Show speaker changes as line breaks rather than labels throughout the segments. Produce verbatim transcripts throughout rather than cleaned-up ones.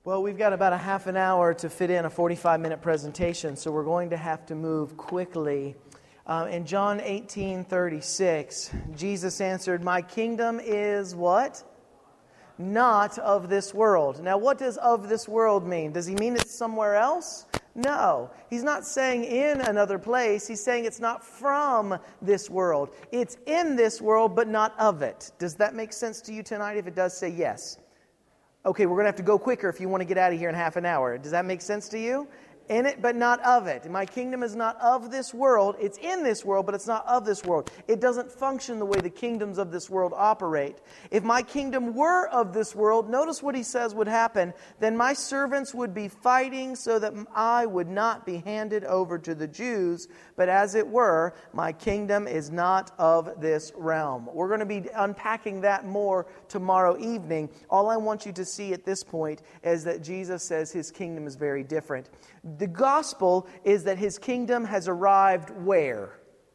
Well, we've got about a half an hour to fit in a forty-five minute presentation, so we're going to have to move quickly. Uh, in John eighteen thirty-six, Jesus answered, "My kingdom is" what? "Not of this world." Now, what does "of this world" mean? Does he mean it's somewhere else? No. He's not saying in another place. He's saying it's not from this world. It's in this world, but not of it. Does that make sense to you tonight? If it does, say yes. Okay, we're going to have to go quicker if you want to get out of here in half an hour. Does that make sense to you? In it, but not of it. My kingdom is not of this world. It's in this world, but it's not of this world. It doesn't function the way the kingdoms of this world operate. If my kingdom were of this world, notice what he says would happen. Then my servants would be fighting so that I would not be handed over to the Jews. But as it were, my kingdom is not of this realm. We're going to be unpacking that more tomorrow evening. All I want you to see at this point is that Jesus says his kingdom is very different. The gospel is that his kingdom has arrived where?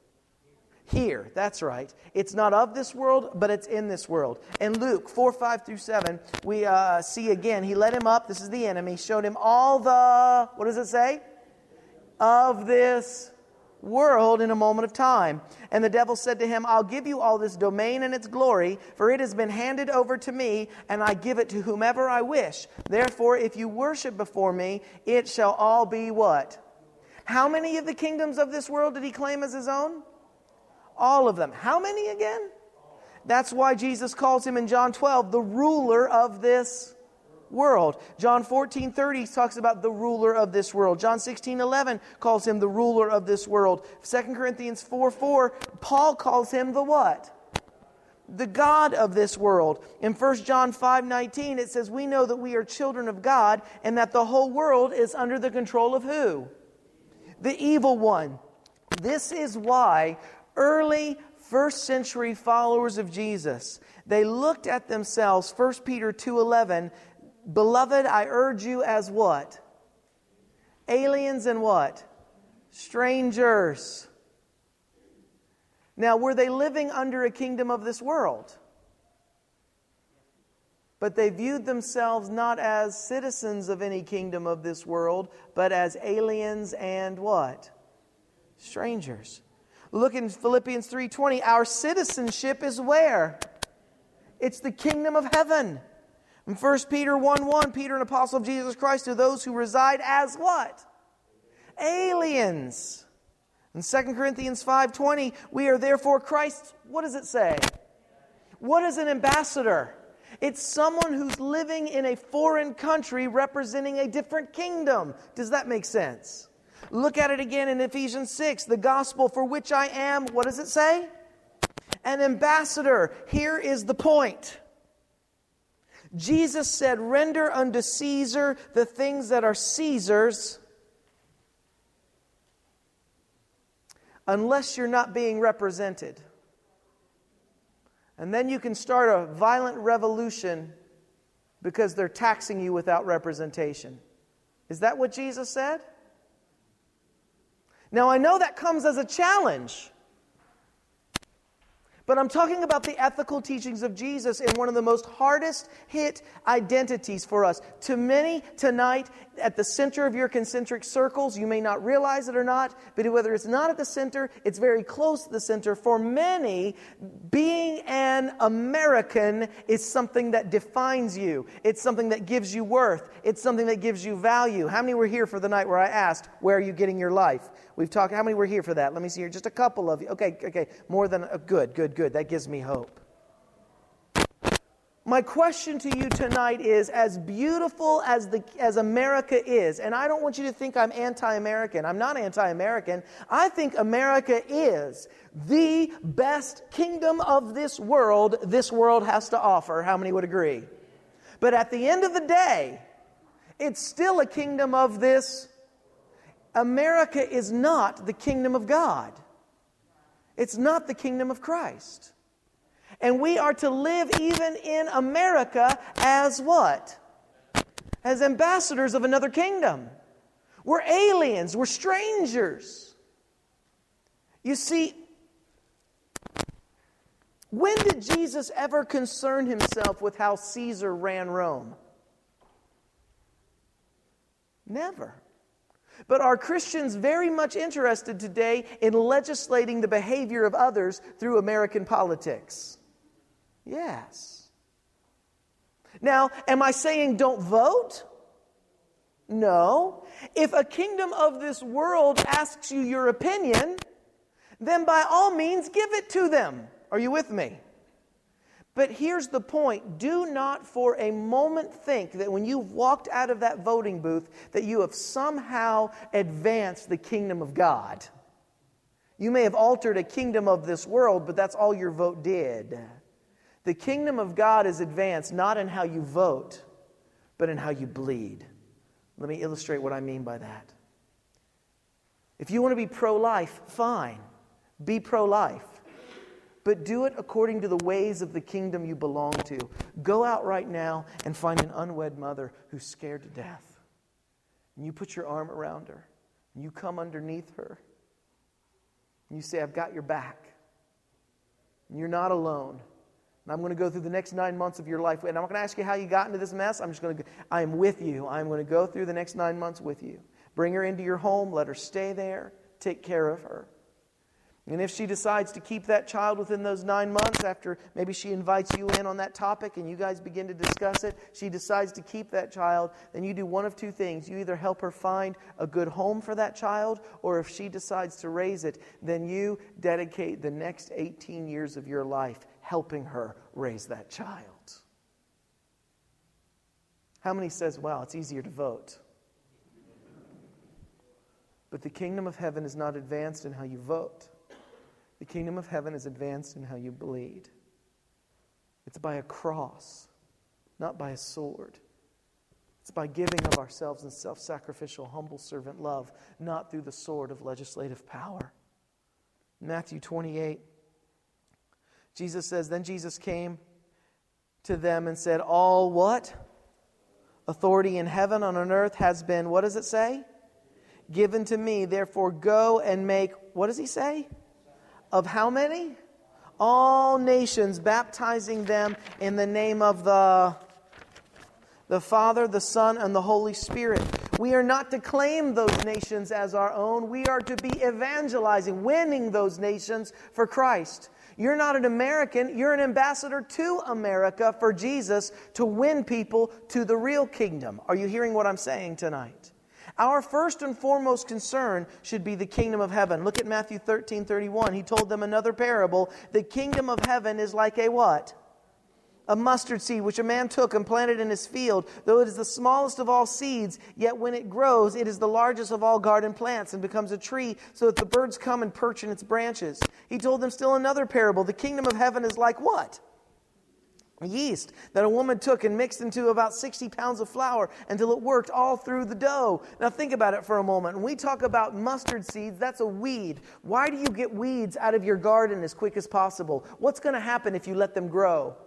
Here. That's right. It's not of this world, but it's in this world. In Luke four, five through seven, we uh, see again, he led him up, this is the enemy, showed him all the, what does it say? Of this world in a moment of time. And the devil said to him, "I'll give you all this domain and its glory, for it has been handed over to me, and I give it to whomever I wish. Therefore, if you worship before me, it shall all be" what? How many of the kingdoms of this world did he claim as his own? All of them. How many again? That's why Jesus calls him in John twelve the ruler of this world. John fourteen thirty talks about the ruler of this world. John sixteen eleven calls him the ruler of this world. Second Corinthians four four, Paul calls him the what? The God of this world. In First John five nineteen, it says, "We know that we are children of God, and that the whole world is under the control of" who? The evil one. This is why early first century followers of Jesus, they looked at themselves, First Peter two eleven, "Beloved, I urge you as" what? Aliens and what? Strangers. Now, were they living under a kingdom of this world? But they viewed themselves not as citizens of any kingdom of this world, but as aliens and what? Strangers. Look in Philippians three twenty. Our citizenship is where? It's the kingdom of heaven. In First Peter one one, Peter, an apostle of Jesus Christ, to those who reside as what? Aliens. In Second Corinthians five twenty, we are therefore Christ's, what does it say? What is an ambassador? It's someone who's living in a foreign country representing a different kingdom. Does that make sense? Look at it again in Ephesians six, the gospel for which I am, what does it say? An ambassador. Here is the point. Jesus said, "Render unto Caesar the things that are Caesar's," unless you're not being represented. And then you can start a violent revolution because they're taxing you without representation. Is that what Jesus said? Now, I know that comes as a challenge. But I'm talking about the ethical teachings of Jesus in one of the most hardest hit identities for us. To many tonight, at the center of your concentric circles, you may not realize it or not, but whether it's not at the center, it's very close to the center. For many, being an American is something that defines you. It's something that gives you worth. It's something that gives you value. How many were here for the night where I asked, where are you getting your life? We've talked, how many were here for that? Let me see here, just a couple of you. Okay, okay, more than, a, good, good, good. That gives me hope. My question to you tonight is, as beautiful as the as America is, and I don't want you to think I'm anti-American. I'm not anti-American. I think America is the best kingdom of this world this world has to offer. How many would agree? But at the end of the day, it's still a kingdom of this. America is not the kingdom of God. It's not the kingdom of Christ. And we are to live even in America as what? As ambassadors of another kingdom. We're aliens. We're strangers. You see, when did Jesus ever concern himself with how Caesar ran Rome? Never. But are Christians very much interested today in legislating the behavior of others through American politics? Yes. Now, am I saying don't vote? No. If a kingdom of this world asks you your opinion, then by all means give it to them. Are you with me? But here's the point. Do not for a moment think that when you've walked out of that voting booth that you have somehow advanced the kingdom of God. You may have altered a kingdom of this world, but that's all your vote did. The kingdom of God is advanced not in how you vote, but in how you bleed. Let me illustrate what I mean by that. If you want to be pro-life, fine. Be pro-life. But do it according to the ways of the kingdom you belong to. Go out right now and find an unwed mother who's scared to death. And you put your arm around her. And you come underneath her. And you say, I've got your back. And you're not alone. And I'm going to go through the next nine months of your life. And I'm not going to ask you how you got into this mess. I'm just going to, I am with you. I'm going to go through the next nine months with you. Bring her into your home. Let her stay there. Take care of her. And if she decides to keep that child within those nine months, after maybe she invites you in on that topic and you guys begin to discuss it, she decides to keep that child, then you do one of two things. You either help her find a good home for that child, or if she decides to raise it, then you dedicate the next eighteen years of your life helping her raise that child. How many says, well, it's easier to vote? But the kingdom of heaven is not advanced in how you vote. The kingdom of heaven is advanced in how you bleed. It's by a cross, not by a sword. It's by giving of ourselves in self-sacrificial, humble servant love, not through the sword of legislative power. Matthew twenty-eight, Jesus says, then Jesus came to them and said, all what? Authority in heaven and on earth has been, what does it say? Given to me. Therefore go and make, what does he say? Of how many? All nations, baptizing them in the name of the, the Father, the Son, and the Holy Spirit. We are not to claim those nations as our own. We are to be evangelizing, winning those nations for Christ. You're not an American. You're an ambassador to America for Jesus to win people to the real kingdom. Are you hearing what I'm saying tonight? Our first and foremost concern should be the kingdom of heaven. Look at Matthew thirteen thirty-one. He told them another parable. The kingdom of heaven is like a what? A mustard seed which a man took and planted in his field. Though it is the smallest of all seeds, yet when it grows, it is the largest of all garden plants and becomes a tree so that the birds come and perch in its branches. He told them still another parable. The kingdom of heaven is like what? Yeast that a woman took and mixed into about sixty pounds of flour until it worked all through the dough. Now think about it for a moment. When we talk about mustard seeds, that's a weed. Why do you get weeds out of your garden as quick as possible? What's going to happen if you let them grow?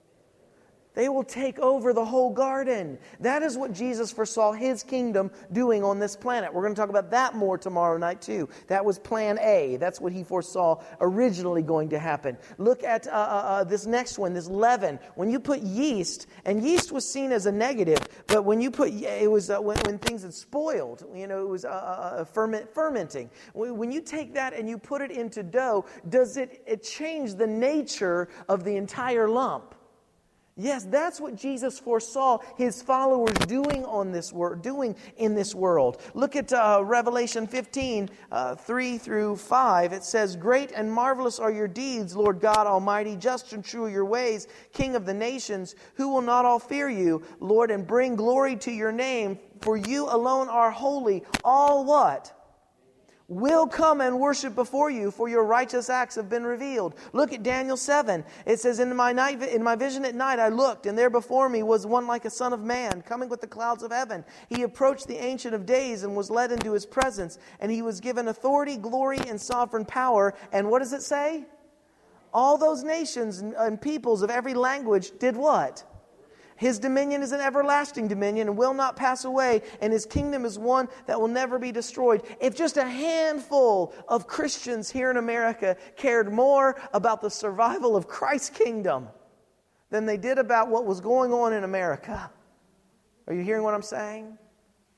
They will take over the whole garden. That is what Jesus foresaw His kingdom doing on this planet. We're going to talk about that more tomorrow night too. That was plan A. That's what He foresaw originally going to happen. Look at uh, uh, this next one, this leaven. When you put yeast, and yeast was seen as a negative, but when you put, it was uh, when, when things had spoiled, you know, it was uh, uh, ferment, fermenting. When you take that and you put it into dough, does it, it change the nature of the entire lump? Yes, that's what Jesus foresaw His followers doing on this world, doing in this world. Look at uh, Revelation fifteen, uh, three through five. It says, "Great and marvelous are your deeds, Lord God Almighty. Just and true are your ways, King of the nations. Who will not all fear you, Lord, and bring glory to your name? For you alone are holy. All what? Will come and worship before you, for your righteous acts have been revealed." Look at Daniel seven. It says, in my night, in my vision at night I looked, and there before me was one like a son of man, coming with the clouds of heaven. He approached the Ancient of Days and was led into His presence, and He was given authority, glory, and sovereign power. And what does it say? All those nations and peoples of every language did what? His dominion is an everlasting dominion and will not pass away, and His kingdom is one that will never be destroyed. If just a handful of Christians here in America cared more about the survival of Christ's kingdom than they did about what was going on in America. Are you hearing what I'm saying?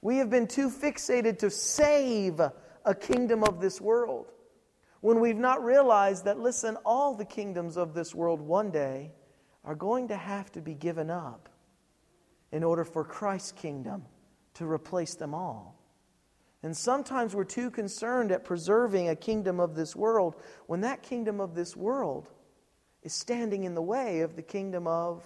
We have been too fixated to save a kingdom of this world, when we've not realized that, listen, all the kingdoms of this world one day are going to have to be given up in order for Christ's kingdom to replace them all. And sometimes we're too concerned at preserving a kingdom of this world when that kingdom of this world is standing in the way of the kingdom of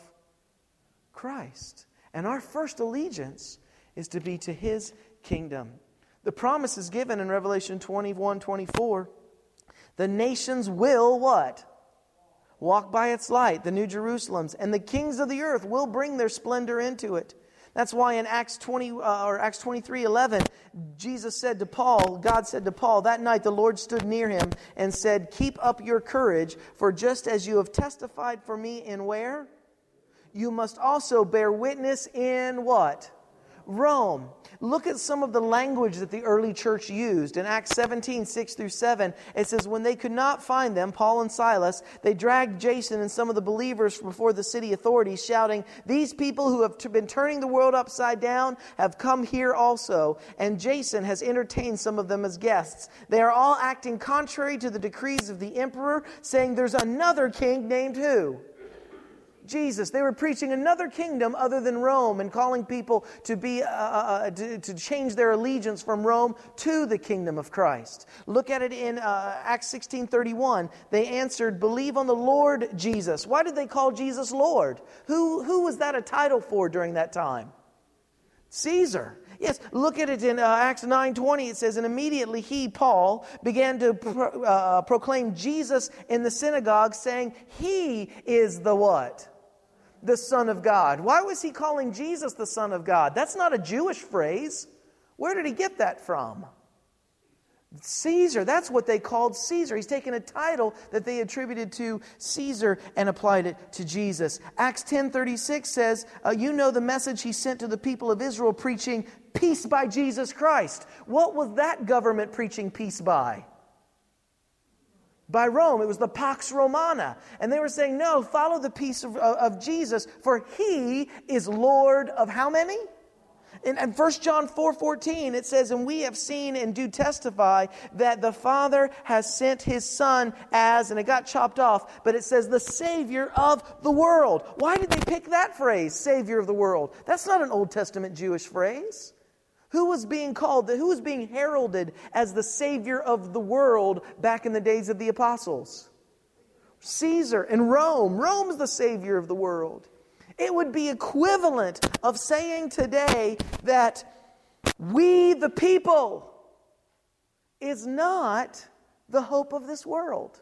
Christ. And our first allegiance is to be to His kingdom. The promise is given in Revelation twenty-one twenty-four. The nations will what? Walk by its light, the New Jerusalems, and the kings of the earth will bring their splendor into it. That's why in Acts twenty uh, or Acts twenty-three eleven, Jesus said to Paul, God said to Paul, that night the Lord stood near him and said, keep up your courage, for just as you have testified for me in where? You must also bear witness in what? Rome. Look at some of the language that the early church used. In Acts seventeen, six through seven, it says, when they could not find them, Paul and Silas, they dragged Jason and some of the believers before the city authorities, shouting, these people who have been turning the world upside down have come here also, and Jason has entertained some of them as guests. They are all acting contrary to the decrees of the emperor, saying there's another king named who? Jesus. They were preaching another kingdom other than Rome and calling people to be uh, uh, to, to change their allegiance from Rome to the kingdom of Christ. Look at it in uh, Acts sixteen thirty-one. They answered, believe on the Lord Jesus. Why did they call Jesus Lord? Who, who was that a title for during that time? Caesar. Yes, look at it in uh, Acts nine twenty. It says, and immediately he, Paul, began to pro- uh, proclaim Jesus in the synagogue, saying, he is the what? The Son of God. Why was he calling Jesus the Son of God? That's not a Jewish phrase. Where did he get that from? Caesar. That's what they called Caesar. He's taken a title that they attributed to Caesar and applied it to Jesus. Acts ten thirty-six says, uh, you know the message he sent to the people of Israel, preaching peace by Jesus Christ. What was that government preaching peace by? By Rome. It was the Pax Romana. And they were saying, no, follow the peace of, of Jesus, for He is Lord of how many? In, in First John four fourteen, it says, and we have seen and do testify that the Father has sent His Son as, and it got chopped off, but it says the Savior of the world. Why did they pick that phrase, Savior of the world? That's not an Old Testament Jewish phrase. Who was being called, who was being heralded as the Savior of the world back in the days of the apostles? Caesar and Rome. Rome's the Savior of the world. It would be equivalent of saying today that we the people is not the hope of this world.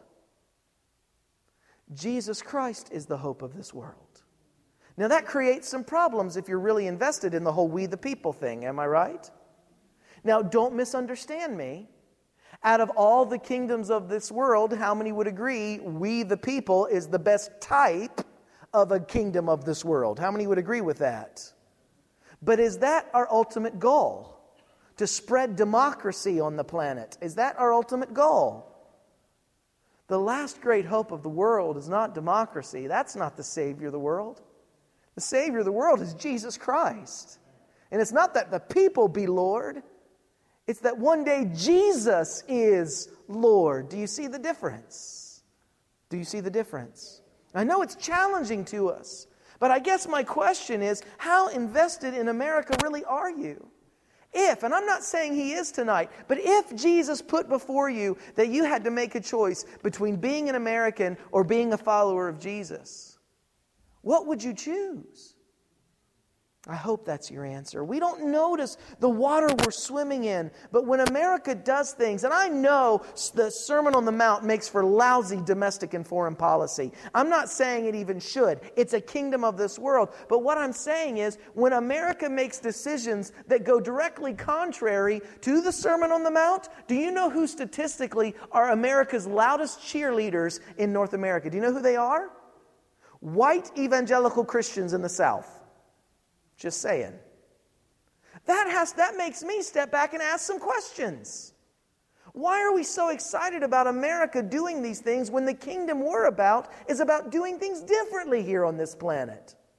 Jesus Christ is the hope of this world. Now that creates some problems if you're really invested in the whole we the people thing, am I right? Now don't misunderstand me. Out of all the kingdoms of this world, how many would agree we the people is the best type of a kingdom of this world? How many would agree with that? But is that our ultimate goal? To spread democracy on the planet? Is that our ultimate goal? The last great hope of the world is not democracy. That's not the Savior of the world. The Savior of the world is Jesus Christ. And it's not that the people be Lord. It's that one day Jesus is Lord. Do you see the difference? Do you see the difference? I know it's challenging to us. But I guess my question is, how invested in America really are you? If, and I'm not saying He is tonight, but if Jesus put before you that you had to make a choice between being an American or being a follower of Jesus, what would you choose? I hope that's your answer. We don't notice the water we're swimming in, but when America does things, and I know the Sermon on the Mount makes for lousy domestic and foreign policy. I'm not saying it even should. It's a kingdom of this world. But what I'm saying is, when America makes decisions that go directly contrary to the Sermon on the Mount, do you know who statistically are America's loudest cheerleaders in North America? Do you know who they are? White evangelical Christians in the South. Just saying. That has that makes me step back and ask some questions. Why are we so excited about America doing these things when the kingdom we're about is about doing things differently here on this planet?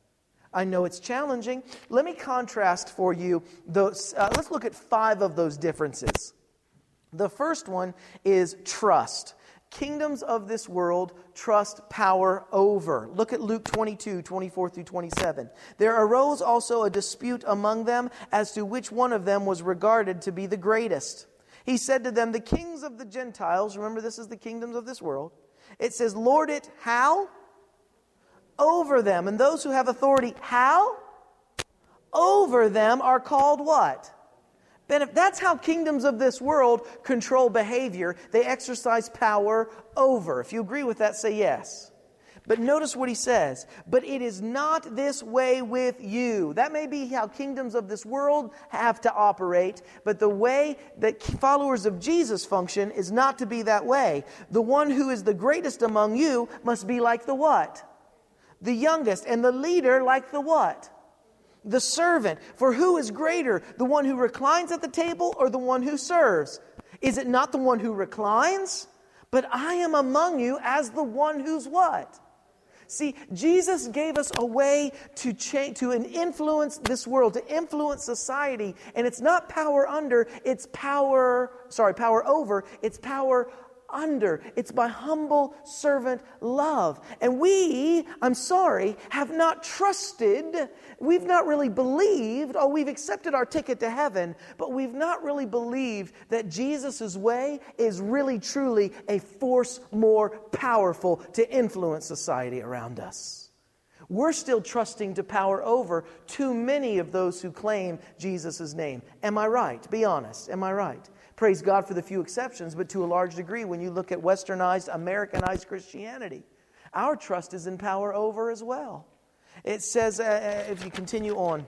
I know it's challenging. Let me contrast for you those. Uh, let's look at five of those differences. The first one is trust. Kingdoms of this world trust power over. Look at Luke twenty-two, twenty-four through twenty-seven. There arose also a dispute among them as to which one of them was regarded to be the greatest. He said to them, the kings of the Gentiles, remember this is the kingdoms of this world. It says, lord it, how? Over them. And those who have authority, how? Over them are called what? Benef- That's how kingdoms of this world control behavior. They exercise power over. If you agree with that, say yes. But notice what he says. But it is not this way with you. That may be how kingdoms of this world have to operate. But the way that followers of Jesus function is not to be that way. The one who is the greatest among you must be like the what? The youngest. And the leader like the what? The servant. For who is greater, the one who reclines at the table or the one who serves? Is it not the one who reclines? But I am among you as the one who's what? See, Jesus gave us a way to change, to influence this world, to influence society. And it's not power under, it's power, sorry, power over, it's power under. It's by humble servant love. And we, I'm sorry, have not trusted, we've not really believed, oh, we've accepted our ticket to heaven, but we've not really believed that Jesus' way is really truly a force more powerful to influence society around us. We're still trusting to power over too many of those who claim Jesus' name. Am I right? Be honest. Am I right? Praise God for the few exceptions, but to a large degree, when you look at westernized, Americanized Christianity, our trust is in power over as well. It says, uh, if you continue on,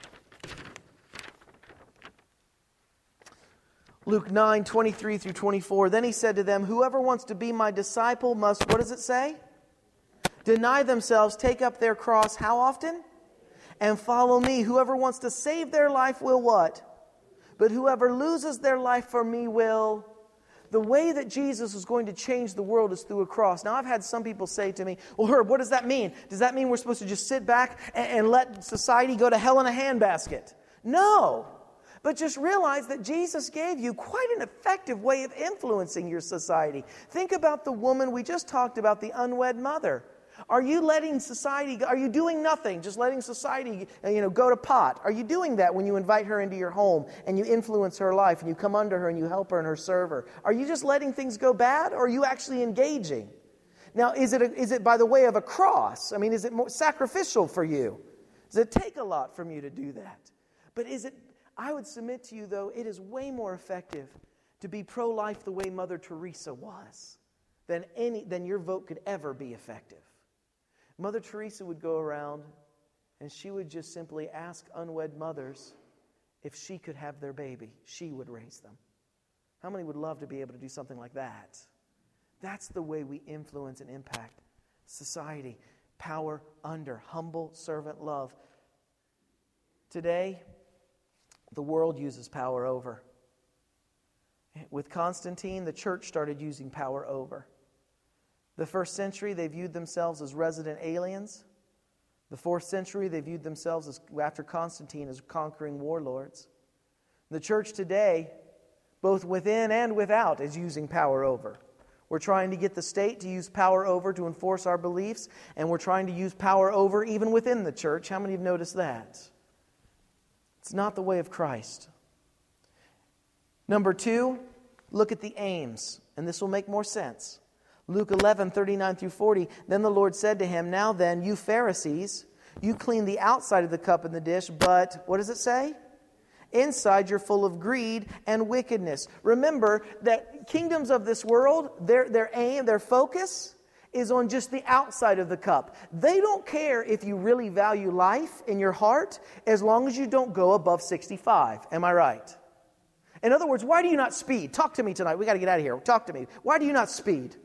Luke nine, twenty-three through twenty-four, then he said to them, whoever wants to be my disciple must, what does it say? Deny themselves, take up their cross, how often? And follow me. Whoever wants to save their life will what? But whoever loses their life for me will. The way that Jesus is going to change the world is through a cross. Now, I've had some people say to me, well, Herb, what does that mean? Does that mean we're supposed to just sit back and, and let society go to hell in a handbasket? No. But just realize that Jesus gave you quite an effective way of influencing your society. Think about the woman we just talked about, the unwed mother. Are you letting society, are you doing nothing, just letting society, you know, go to pot? Are you doing that when you invite her into your home and you influence her life and you come under her and you help her and her serve her? Are you just letting things go bad, or are you actually engaging? Now, is it, a, is it by the way of a cross? I mean, is it more sacrificial for you? Does it take a lot from you to do that? But is it, I would submit to you, though, it is way more effective to be pro-life the way Mother Teresa was than any than your vote could ever be effective. Mother Teresa would go around and she would just simply ask unwed mothers if she could have their baby. She would raise them. How many would love to be able to do something like that? That's the way we influence and impact society. Power under, humble servant love. Today, the world uses power over. With Constantine, the church started using power over. The first century, they viewed themselves as resident aliens. The fourth century, they viewed themselves, as after Constantine, as conquering warlords. The church today, both within and without, is using power over. We're trying to get the state to use power over to enforce our beliefs, and we're trying to use power over even within the church. How many have noticed that? It's not the way of Christ. Number two, look at the aims, and this will make more sense. Luke eleven, thirty-nine through forty, then the Lord said to him, now then, you Pharisees, you clean the outside of the cup and the dish, but, what does it say? Inside you're full of greed and wickedness. Remember that kingdoms of this world, their, their aim, their focus is on just the outside of the cup. They don't care if you really value life in your heart as long as you don't go above sixty-five. Am I right? In other words, why do you not speed? Talk to me tonight. We got to get out of here. Talk to me. Why do you not speed?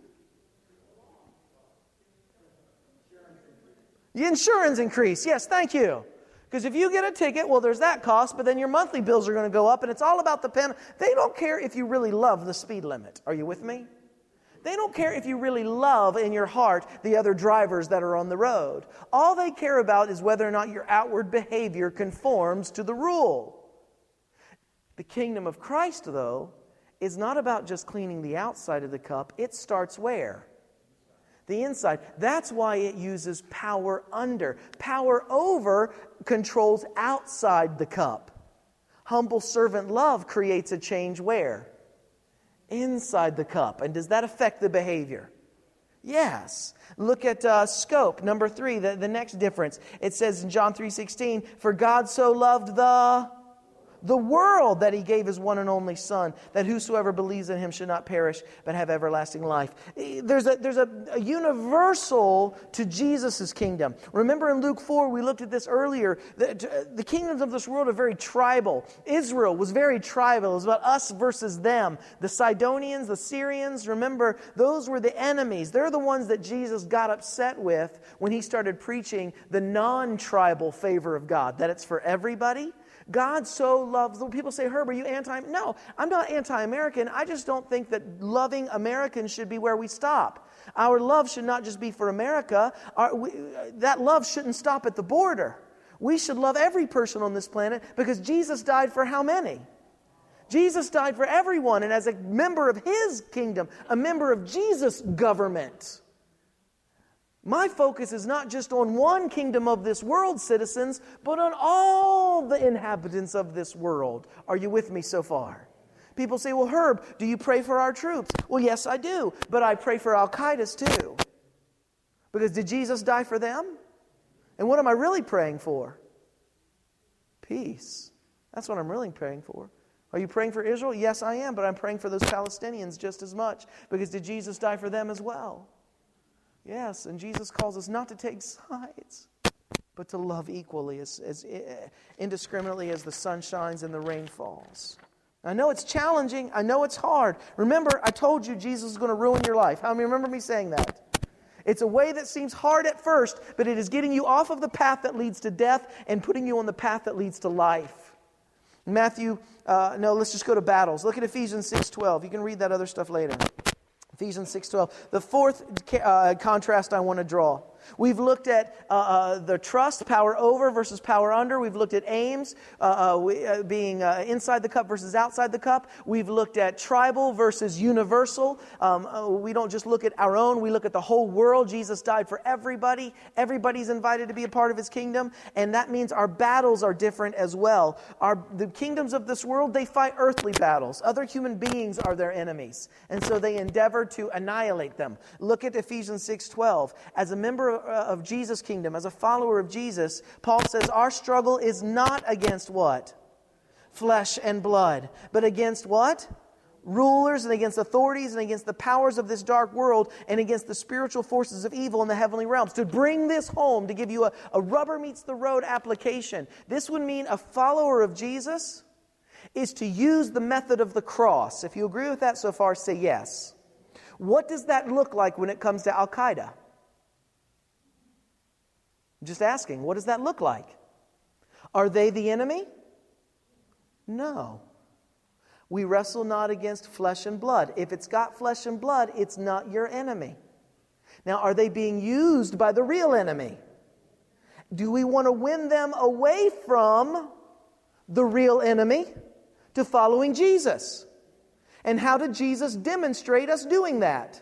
The insurance increase. Yes, thank you. Because if you get a ticket, well, there's that cost, but then your monthly bills are going to go up, and it's all about the pen. They don't care if you really love the speed limit. Are you with me? They don't care if you really love in your heart the other drivers that are on the road. All they care about is whether or not your outward behavior conforms to the rule. The kingdom of Christ, though, is not about just cleaning the outside of the cup. It starts where? The inside. That's why it uses power under. Power over controls outside the cup. Humble servant love creates a change where? Inside the cup. And does that affect the behavior? Yes. Look at uh, scope. Number three, the, the next difference. It says in John three sixteen, for God so loved the... the world that He gave His one and only Son, that whosoever believes in Him should not perish, but have everlasting life. There's a, there's a, a universal to Jesus' kingdom. Remember in Luke four, we looked at this earlier. The, the kingdoms of this world are very tribal. Israel was very tribal. It was about us versus them. The Sidonians, the Syrians, remember, those were the enemies. They're the ones that Jesus got upset with when He started preaching the non-tribal favor of God, that it's for everybody. God so loves, people say, Herb, are you anti? No, I'm not anti-American. I just don't think that loving Americans should be where we stop. Our love should not just be for America. Our, we, that love shouldn't stop at the border. We should love every person on this planet because Jesus died for how many? Jesus died for everyone, and as a member of His kingdom, a member of Jesus' government. My focus is not just on one kingdom of this world citizens, but on all the inhabitants of this world. Are you with me so far? People say, well, Herb, do you pray for our troops? Well, yes, I do, but I pray for Al-Qaeda's too. Because did Jesus die for them? And what am I really praying for? Peace. That's what I'm really praying for. Are you praying for Israel? Yes, I am, but I'm praying for those Palestinians just as much. Because did Jesus die for them as well? Yes, and Jesus calls us not to take sides, but to love equally, as, as indiscriminately as the sun shines and the rain falls. I know it's challenging. I know it's hard. Remember, I told you Jesus is going to ruin your life. How many remember me saying that? It's a way that seems hard at first, but it is getting you off of the path that leads to death and putting you on the path that leads to life. Matthew, uh, no, let's just go to battles. Look at Ephesians six twelve. You can read that other stuff later. Ephesians six twelve. The fourth uh, contrast I want to draw. We've looked at uh, uh, the trust, power over versus power under. We've looked at aims, uh, uh, we, uh, being uh, inside the cup versus outside the cup. We've looked at tribal versus universal. Um, uh, we don't just look at our own. We look at the whole world. Jesus died for everybody. Everybody's invited to be a part of His kingdom. And that means our battles are different as well. Our, the kingdoms of this world, they fight earthly battles. Other human beings are their enemies. And so they endeavor to annihilate them. Look at Ephesians six twelve. As a member of of Jesus' kingdom, as a follower of Jesus, Paul says our struggle is not against what? Flesh and blood. But against what? Rulers and against authorities and against the powers of this dark world and against the spiritual forces of evil in the heavenly realms. To bring this home, to give you a, a rubber meets the road application, this would mean a follower of Jesus is to use the method of the cross. If you agree with that so far, say yes. What does that look like when it comes to Al-Qaeda? I'm just asking, what does that look like? Are they the enemy? No. We wrestle not against flesh and blood. If it's got flesh and blood, it's not your enemy. Now, are they being used by the real enemy? Do we want to win them away from the real enemy to following Jesus? And how did Jesus demonstrate us doing that?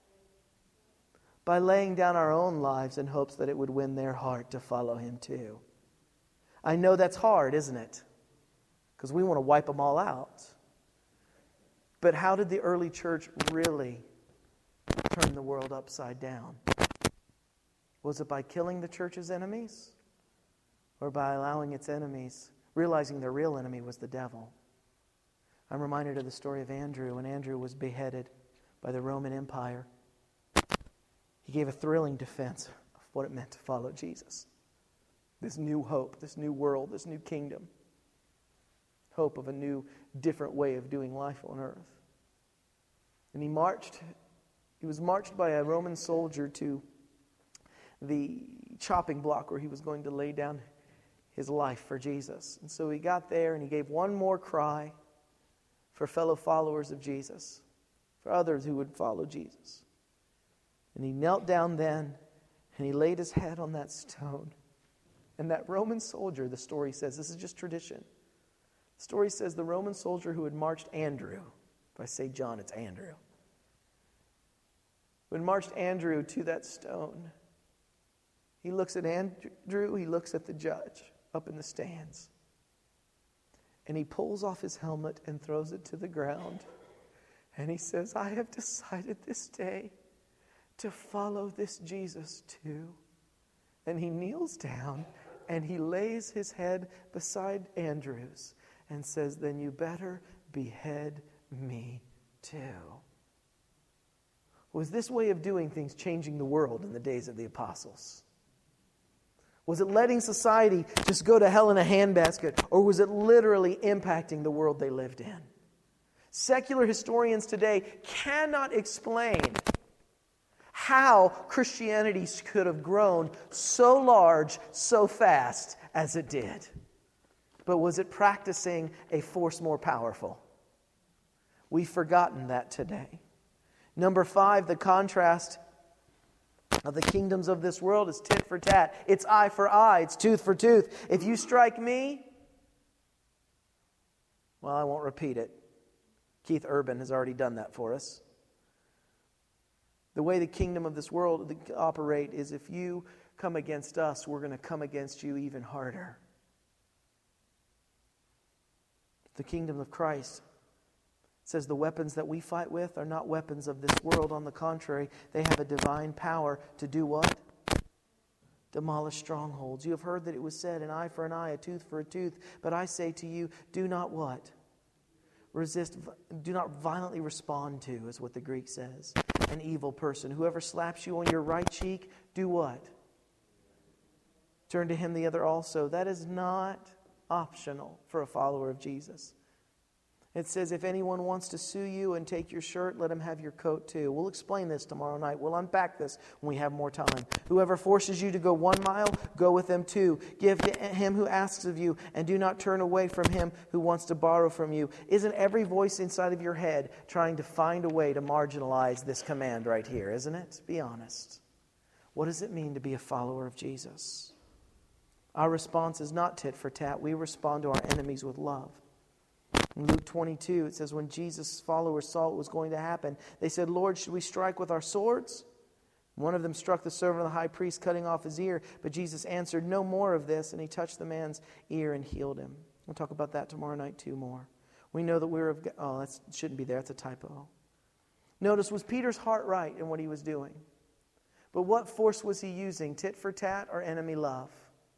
By laying down our own lives in hopes that it would win their heart to follow Him too. I know that's hard, isn't it? Because we want to wipe them all out. But how did the early church really turn the world upside down? Was it by killing the church's enemies? Or by allowing its enemies, realizing their real enemy was the devil? I'm reminded of the story of Andrew when Andrew was beheaded by the Roman Empire. He gave a thrilling defense of what it meant to follow Jesus. This new hope, this new world, this new kingdom. Hope of a new, different way of doing life on earth. And he marched, he was marched by a Roman soldier to the chopping block where he was going to lay down his life for Jesus. And so he got there and he gave one more cry for fellow followers of Jesus. for others who would follow Jesus. And he knelt down then, and he laid his head on that stone. And that Roman soldier, the story says, this is just tradition. The story says the Roman soldier who had marched Andrew, if I say John, it's Andrew, who had marched Andrew to that stone, he looks at Andrew, he looks at the judge up in the stands, and he pulls off his helmet and throws it to the ground. And he says, I have decided this day to follow this Jesus too. And he kneels down and he lays his head beside Andrew's and says, then you better behead me too. Was this way of doing things changing the world in the days of the apostles? Was it letting society just go to hell in a handbasket, or was it literally impacting the world they lived in? Secular historians today cannot explain how Christianity could have grown so large, so fast as it did. But was it practicing a force more powerful? We've forgotten that today. Number five, the contrast of the kingdoms of this world is tit for tat. It's eye for eye. It's tooth for tooth. If you strike me, well, I won't repeat it. Keith Urban has already done that for us. The way the kingdom of this world operate is if you come against us, we're going to come against you even harder. The kingdom of Christ says the weapons that we fight with are not weapons of this world. On the contrary, they have a divine power to do what? Demolish strongholds. You have heard that it was said, an eye for an eye, a tooth for a tooth. But I say to you, do not what? Resist, do not violently respond to, is what the Greek says, an evil person. Whoever slaps you on your right cheek, do what? Turn to him the other also. That is not optional for a follower of Jesus. It says, if anyone wants to sue you and take your shirt, let him have your coat too. We'll explain this tomorrow night. We'll unpack this when we have more time. Whoever forces you to go one mile, go with them two. Give to him who asks of you, and do not turn away from him who wants to borrow from you. Isn't every voice inside of your head trying to find a way to marginalize this command right here, isn't it? Be honest. What does it mean to be a follower of Jesus? Our response is not tit for tat. We respond to our enemies with love. In Luke twenty-two, it says, when Jesus' followers saw what was going to happen, they said, Lord, should we strike with our swords? One of them struck the servant of the high priest, cutting off his ear. But Jesus answered, no more of this. And he touched the man's ear and healed him. We'll talk about that tomorrow night too more. We know that we're of God. Oh, that shouldn't be there. It's a typo. Notice, was Peter's heart right in what he was doing? But what force was he using? Tit for tat or enemy love?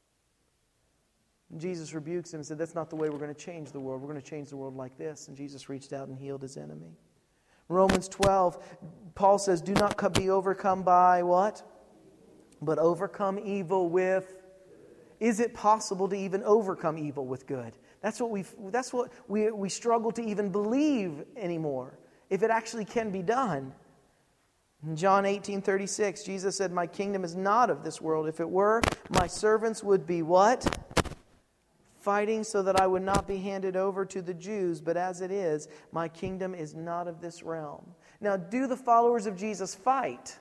And Jesus rebukes him and said, that's not the way we're going to change the world. We're going to change the world like this. And Jesus reached out and healed his enemy. Romans twelve, Paul says, do not be overcome by what? But overcome evil with... Is it possible to even overcome evil with good? That's what we that's what we we struggle to even believe anymore. If it actually can be done. In John eighteen thirty-six, Jesus said, my kingdom is not of this world. If it were, my servants would be what? Fighting so that I would not be handed over to the Jews, but as it is, my kingdom is not of this realm. Now, do the followers of Jesus fight?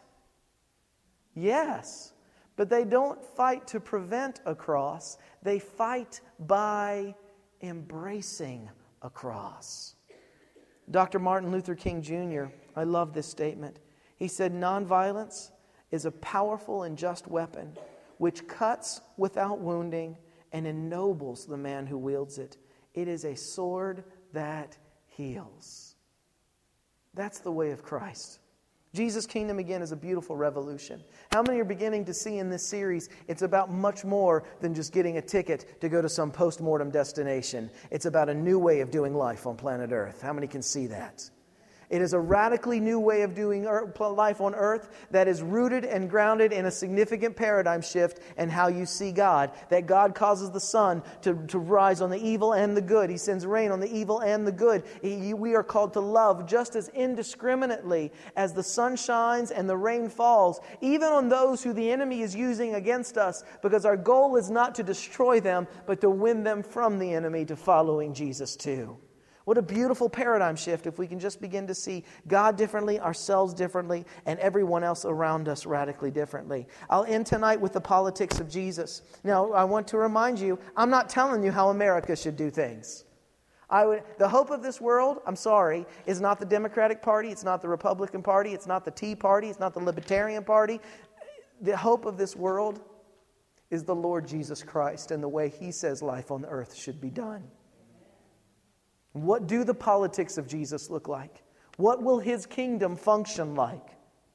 Yes, but they don't fight to prevent a cross. They fight by embracing a cross. Doctor Martin Luther King Junior, I love this statement. He said, nonviolence is a powerful and just weapon which cuts without wounding and ennobles the man who wields it. It is a sword that heals. That's the way of Christ. Jesus' kingdom, again, is a beautiful revolution. How many are beginning to see in this series it's about much more than just getting a ticket to go to some post-mortem destination? It's about a new way of doing life on planet Earth. How many can see that? It is a radically new way of doing life on earth that is rooted and grounded in a significant paradigm shift in how you see God. That God causes the sun to, to rise on the evil and the good. He sends rain on the evil and the good. He, we are called to love just as indiscriminately as the sun shines and the rain falls, even on those who the enemy is using against us, because our goal is not to destroy them, but to win them from the enemy to following Jesus too. What a beautiful paradigm shift if we can just begin to see God differently, ourselves differently, and everyone else around us radically differently. I'll end tonight with the politics of Jesus. Now, I want to remind you, I'm not telling you how America should do things. I would, the hope of this world, I'm sorry, is not the Democratic Party, it's not the Republican Party, it's not the Tea Party, it's not the Libertarian Party. The hope of this world is the Lord Jesus Christ and the way He says life on the earth should be done. What do the politics of Jesus look like? What will His kingdom function like?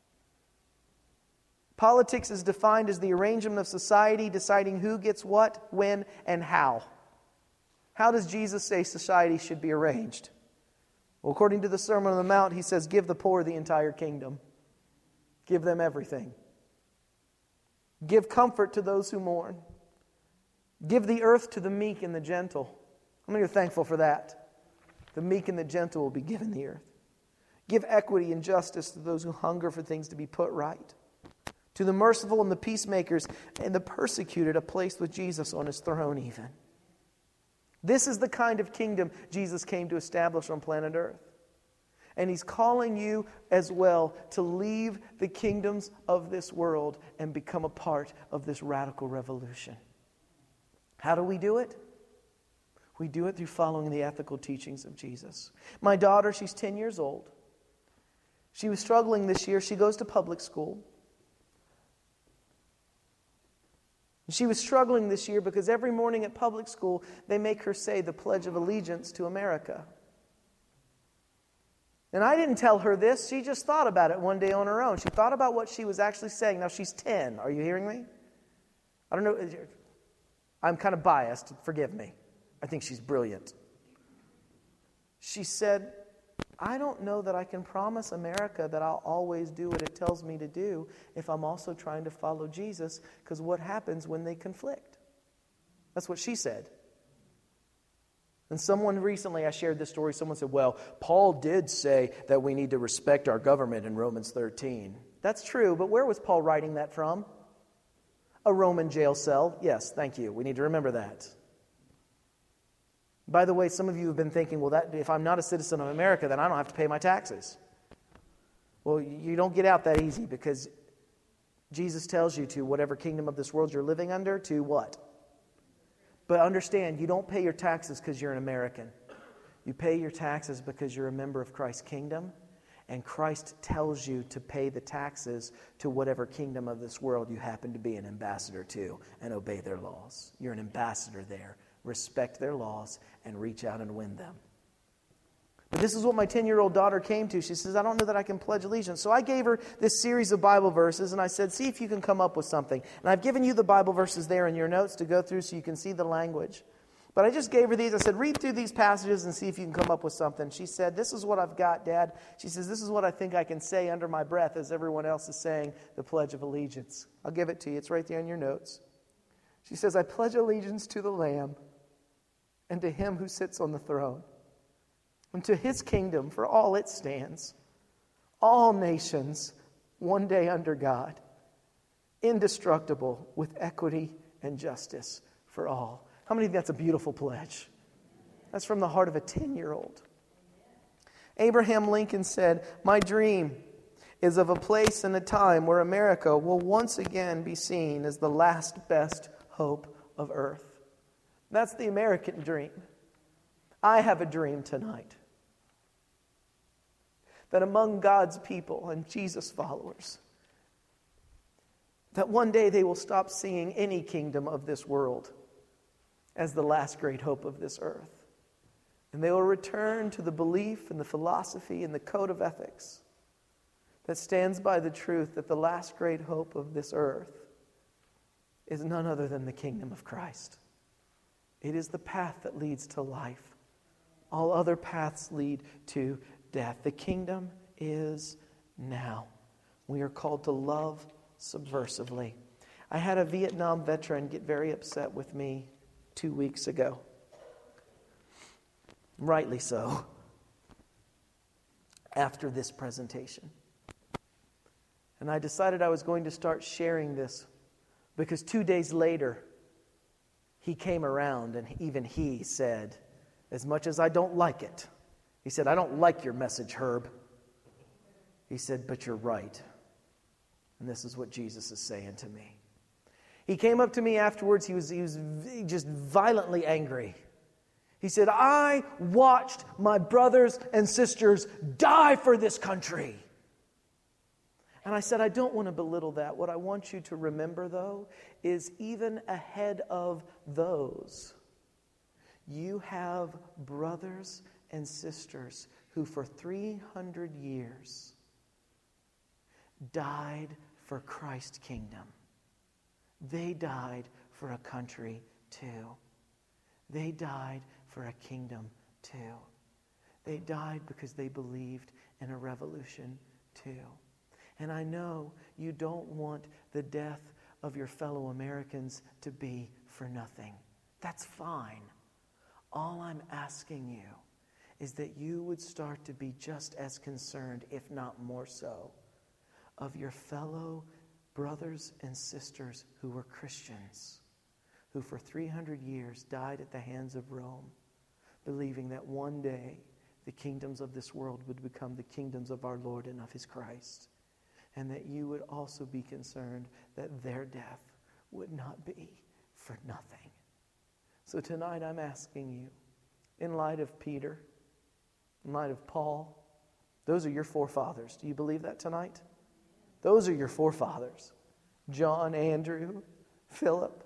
Politics is defined as the arrangement of society deciding who gets what, when, and how. How does Jesus say society should be arranged? Well, according to the Sermon on the Mount, He says, give the poor the entire kingdom. Give them everything. Give comfort to those who mourn. Give the earth to the meek and the gentle. How many are thankful for that? The meek and the gentle will be given the earth. Give equity and justice to those who hunger for things to be put right. To the merciful and the peacemakers and the persecuted, a place with Jesus on His throne even. This is the kind of kingdom Jesus came to establish on planet Earth. And He's calling you as well to leave the kingdoms of this world and become a part of this radical revolution. How do we do it? We do it through following the ethical teachings of Jesus. My daughter, she's ten years old. She was struggling this year. She goes to public school. She was struggling this year because every morning at public school, they make her say the Pledge of Allegiance to America. And I didn't tell her this. She just thought about it one day on her own. She thought about what she was actually saying. Now, she's ten. Are you hearing me? I don't know. I'm kind of biased. Forgive me. I think she's brilliant. She said, I don't know that I can promise America that I'll always do what it tells me to do if I'm also trying to follow Jesus, because what happens when they conflict? That's what she said. And someone recently, I shared this story, someone said, well, Paul did say that we need to respect our government in Romans thirteen. That's true, but where was Paul writing that from? A Roman jail cell. Yes, thank you. We need to remember that. By the way, some of you have been thinking, well, that if I'm not a citizen of America, then I don't have to pay my taxes. Well, you don't get out that easy, because Jesus tells you to whatever kingdom of this world you're living under, to what? But understand, you don't pay your taxes because you're an American. You pay your taxes because you're a member of Christ's kingdom, and Christ tells you to pay the taxes to whatever kingdom of this world you happen to be an ambassador to, and obey their laws. You're an ambassador there. Respect their laws and reach out and win them. But this is what my ten-year-old daughter came to. She says, I don't know that I can pledge allegiance. So I gave her this series of Bible verses, and I said, see if you can come up with something. And I've given you the Bible verses there in your notes to go through so you can see the language. But I just gave her these. I said, read through these passages and see if you can come up with something. She said, this is what I've got, Dad. She says, this is what I think I can say under my breath as everyone else is saying the Pledge of Allegiance. I'll give it to you. It's right there in your notes. She says, I pledge allegiance to the Lamb and to Him who sits on the throne, and to His kingdom for all it stands, all nations one day under God, indestructible with equity and justice for all. How many think that's a beautiful pledge? That's from the heart of a ten-year-old. Abraham Lincoln said, my dream is of a place and a time where America will once again be seen as the last best hope of earth. That's the American dream. I have a dream tonight that among God's people and Jesus followers, that one day they will stop seeing any kingdom of this world as the last great hope of this earth. And they will return to the belief and the philosophy and the code of ethics that stands by the truth that the last great hope of this earth is none other than the kingdom of Christ. It is the path that leads to life. All other paths lead to death. The kingdom is now. We are called to love subversively. I had a Vietnam veteran get very upset with me two weeks ago. Rightly so. After this presentation. And I decided I was going to start sharing this because two days later, he came around and even he said, as much as I don't like it, He said, I don't like your message, Herb. He said, but you're right. And this is what Jesus is saying to me. He came up to me afterwards. He was, he was just violently angry. He said, I watched my brothers and sisters die for this country. And I said, I don't want to belittle that. What I want you to remember, though, is even ahead of those, you have brothers and sisters who for three hundred years died for Christ's kingdom. They died for a country too. They died for a kingdom too. They died because they believed in a revolution too. And I know you don't want the death of your fellow Americans to be for nothing. That's fine. All I'm asking you is that you would start to be just as concerned, if not more so, of your fellow brothers and sisters who were Christians, who for three hundred years died at the hands of Rome, believing that one day the kingdoms of this world would become the kingdoms of our Lord and of His Christ, and that you would also be concerned that their death would not be for nothing. So tonight I'm asking you, in light of Peter, in light of Paul, those are your forefathers. Do you believe that tonight? Those are your forefathers. John, Andrew, Philip,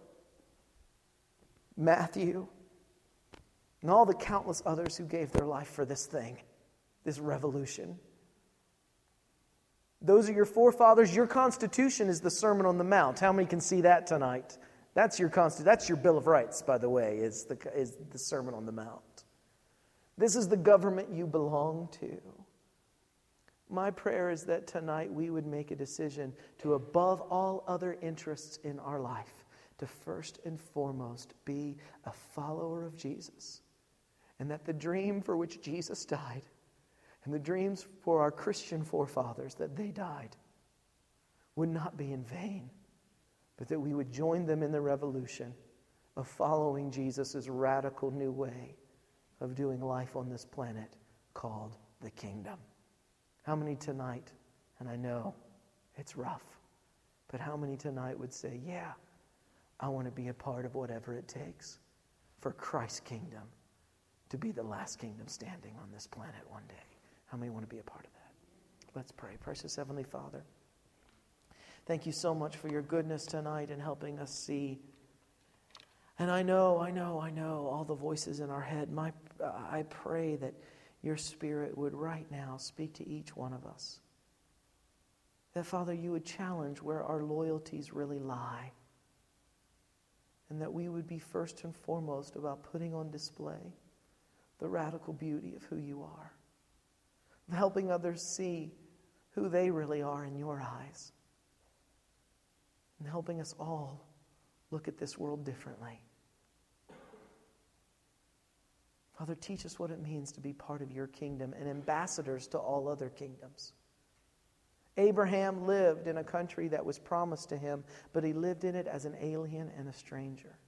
Matthew, and all the countless others who gave their life for this thing, this revolution. Those are your forefathers. Your Constitution is the Sermon on the Mount. How many can see that tonight? That's your Constitution. That's your Bill of Rights, by the way, is the, is the Sermon on the Mount. This is the government you belong to. My prayer is that tonight we would make a decision to, above all other interests in our life, to first and foremost be a follower of Jesus. And that the dream for which Jesus died, and the dreams for our Christian forefathers that they died, would not be in vain, but that we would join them in the revolution of following Jesus' radical new way of doing life on this planet called the kingdom. How many tonight, and I know it's rough, but how many tonight would say, yeah, I want to be a part of whatever it takes for Christ's kingdom to be the last kingdom standing on this planet one day? How many want to be a part of that? Let's pray. Precious Heavenly Father, thank you so much for your goodness tonight in helping us see. And I know, I know, I know all the voices in our head. My, uh, I pray that your Spirit would right now speak to each one of us. That, Father, you would challenge where our loyalties really lie. And that we would be first and foremost about putting on display the radical beauty of who you are. Helping others see who they really are in your eyes. And helping us all look at this world differently. Father, teach us what it means to be part of your kingdom and ambassadors to all other kingdoms. Abraham lived in a country that was promised to him, but he lived in it as an alien and a stranger.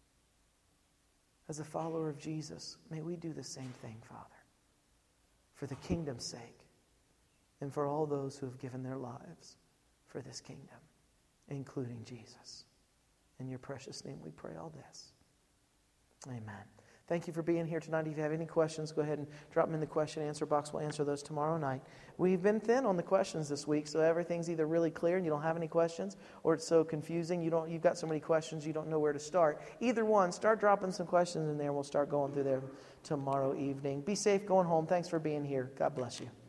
As a follower of Jesus, may we do the same thing, Father, for the kingdom's sake and for all those who have given their lives for this kingdom, including Jesus. In your precious name we pray all this. Amen. Thank you for being here tonight. If you have any questions, go ahead and drop them in the question and answer box. We'll answer those tomorrow night. We've been thin on the questions this week, so everything's either really clear and you don't have any questions, or it's so confusing you don't. You've got so many questions you don't know where to start. Either one, start dropping some questions in there, and we'll start going through them tomorrow evening. Be safe going home. Thanks for being here. God bless you.